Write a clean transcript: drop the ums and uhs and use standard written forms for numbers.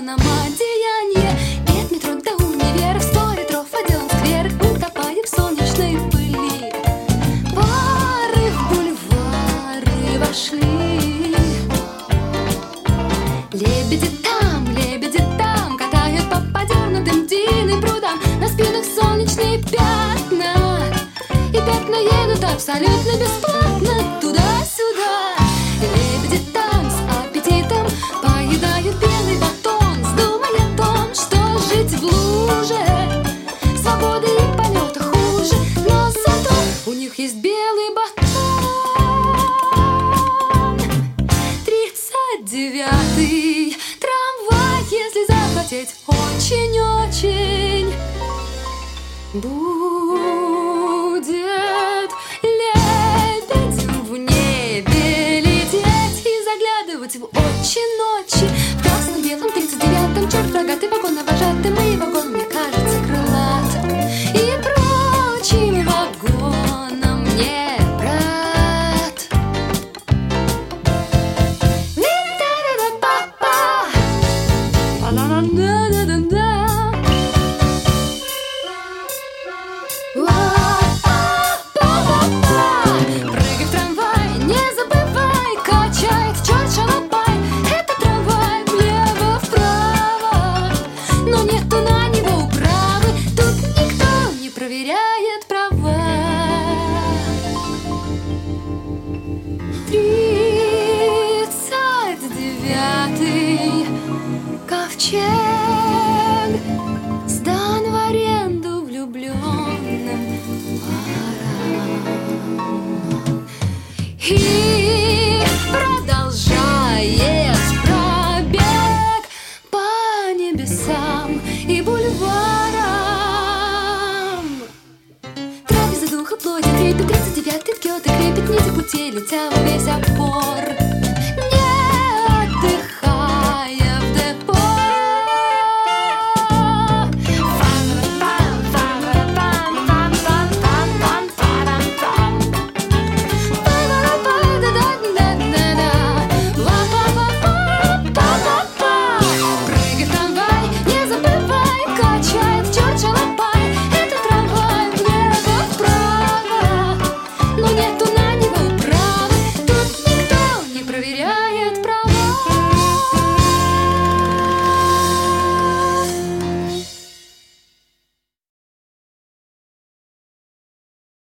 вагоном одеяние. Нет метро до универа, в 100 ветров отделан сквер, утопая в солнечной пыли. Пары в бульвары вошли. Лебеди там катают по подернутым тиной прудам, на спинах солнечные пятна. И пятна едут абсолютно бесплатно туда-сюда. Лебеди там с аппетитом поедают белый батон, с думой о том, что жить в луже свободы и полета хуже. Но зато у них есть белый батон. 39-й трамвай, если захотеть очень-очень, будет лебедем в небе лететь и заглядывать в очи ночи. В красно-белом 39-м черт рогатый, вагон-вожатый, мой вагон, мне кажется, крылатым. И прочим вагоном не брат. Ви-да-да-да-па-па, па-да-да-да-да-да. Прыгай в трамвай, не забывай, качает черт шалопай. Это трамвай влево-вправо, но нету на него управы. Тут никто не проверяет права. 39-й ковчег сдан в аренду влюбленным парам. И продолжает пробег по небесам и бульварам. Трапеза духа плоти крепит 39-й ткет и крепит нити пути, летя в